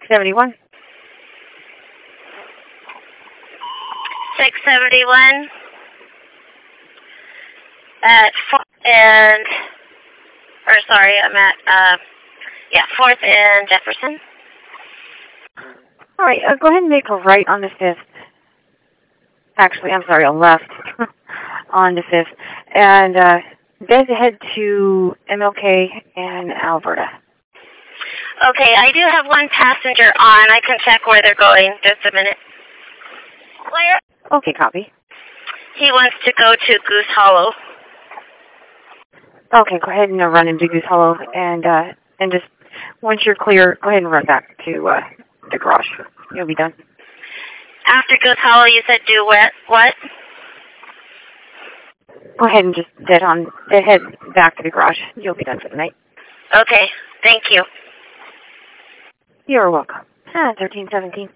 671. 671 at 4th and Jefferson. All right, go ahead and make a right on the 5th. Actually, I'm sorry, a left on the 5th. And then head to MLK in Alberta. Okay, I do have one passenger on. I can check where they're going. Just a minute. Where? Okay, copy. He wants to go to Goose Hollow. Okay, go ahead and run into Goose Hollow, and just once you're clear, go ahead and run back to the garage. You'll be done. After Goose Hollow, you said do what? Go ahead and just head back to the garage. You'll be done for the night. Okay, thank you. You're welcome. 1317.